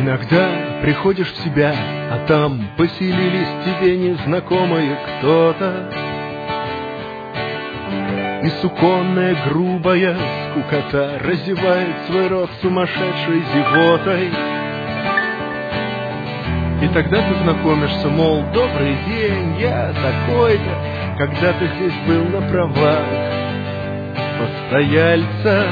Иногда приходишь в себя, а там поселились тебе незнакомые кто-то. И суконная грубая скукота разевает свой рот сумасшедшей зевотой. И тогда ты знакомишься, мол, добрый день, я такой-то, когда-то здесь был на правах постояльца.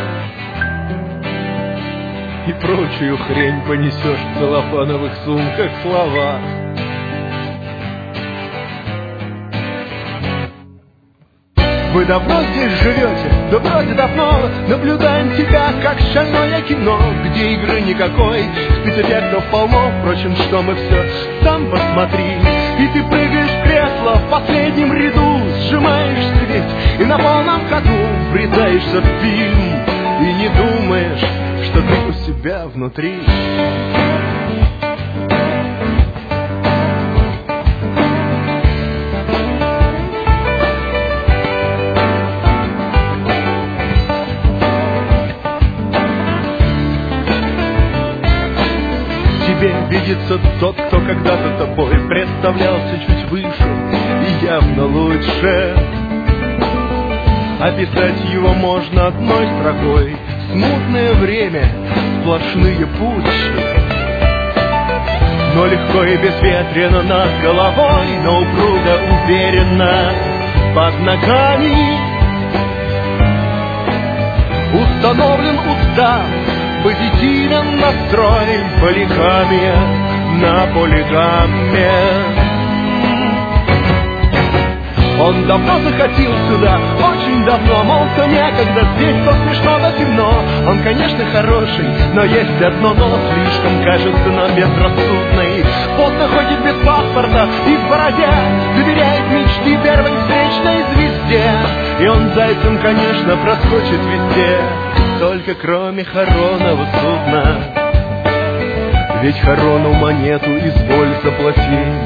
И прочую хрень понесешь в целлофановых сумках слова. Вы давно здесь живете? Да вроде давно. Наблюдаем тебя, как шальное кино, где игры никакой, спецэффектов полно. Впрочем, что мы все, сам посмотри. И ты прыгаешь в кресло в последнем ряду, сжимаешься ведь и на полном ходу врезаешься в фильм. И не думаешь, что ты у себя внутри. Тебе видится тот, кто когда-то тобой представлялся чуть выше и явно лучше. Описать его можно одной строкой: смутное время, сплошные пути. Но легко и безветренно над головой, но упруго, уверенно под ногами. Установлен устав, позитивен настрой, полигамия на полигамме. Он давно заходил сюда, очень давно, мол, то некогда, здесь то смешно, то темно. Он, конечно, хороший, но есть одно но, слишком, кажется, нам безрассудный. Поздно ходит без паспорта и в бороде, доверяет мечте первой встречной звезде. И он зайцем, конечно, проскочит везде, только кроме хоронного судна. Ведь хорону монету изволь заплатить.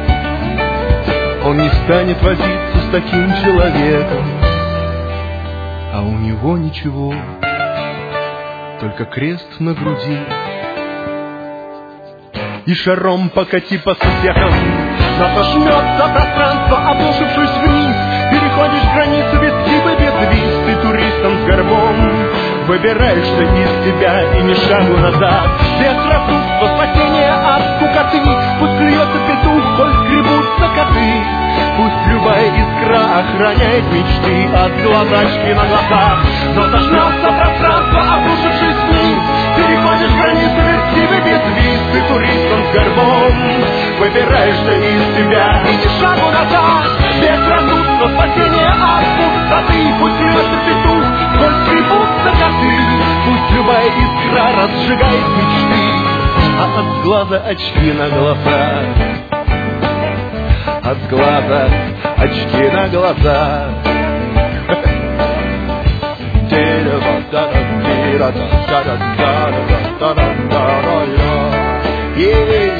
Он не станет возиться с таким человеком, а у него ничего, только крест на груди. И шаром покати по сусекам, нас ожмется пространство, обрушившись вниз. Переходишь границу без типа, без виз. Ты туристом с горбом выбираешься из себя и ни шагу назад. Без рассудства, спасения от скукоты. Пусть клюется петух, пусть скребутся коты. Пусть любая искра охраняет мечты от глазачки на глазах. Но зажмется пространство, обрушившись вниз. Переходишь границу без типа, без виз. Ты туристом с горбом выбираешься из себя и ни шагу назад. Без рассудства, спасения от пустоты. Пусть клюется петух, пусть скребутся коты. Пусть любая искра разжигает мечты, а от глаза очки на глаза. От глаза очки на глаза. Yeah.